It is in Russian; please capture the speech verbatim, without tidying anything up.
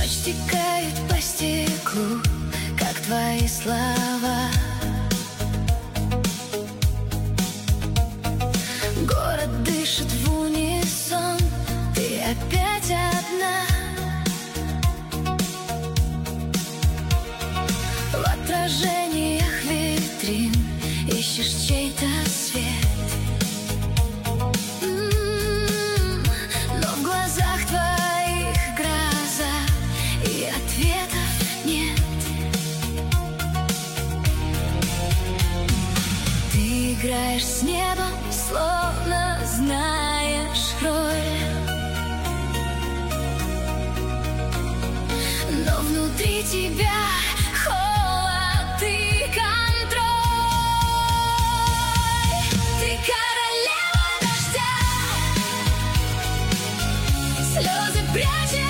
Ночь стекает по стеклу, как твои слова. Город дышит в унисон, ты опять одна. В отражениях витрин ищешь чей-то свет. М-м-м, но в глазах твоих гроза, и ответов нет. Ты играешь с небом, словно знаешь роль, но внутри тебя холод и контроль. Ты королева дождя, слезы прячешь